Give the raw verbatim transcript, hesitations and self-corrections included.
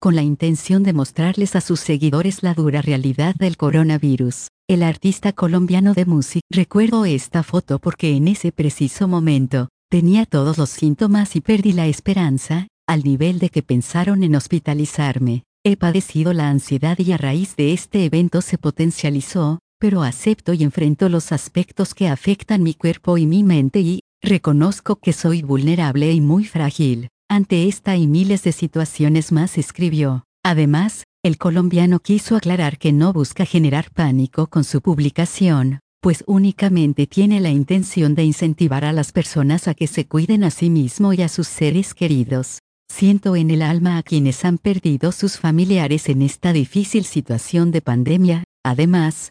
con la intención de mostrarles a sus seguidores la dura realidad del coronavirus. El artista colombiano de música. Recuerdo esta foto porque en ese preciso momento, tenía todos los síntomas y perdí la esperanza, al nivel de que pensaron en hospitalizarme. He padecido la ansiedad y a raíz de este evento se potencializó, pero acepto y enfrento los aspectos que afectan mi cuerpo y mi mente y, reconozco que soy vulnerable y muy frágil. Ante esta y miles de situaciones más escribió. Además, el colombiano quiso aclarar que no busca generar pánico con su publicación, pues únicamente tiene la intención de incentivar a las personas a que se cuiden a sí mismo y a sus seres queridos. Siento en el alma a quienes han perdido sus familiares en esta difícil situación de pandemia. Además,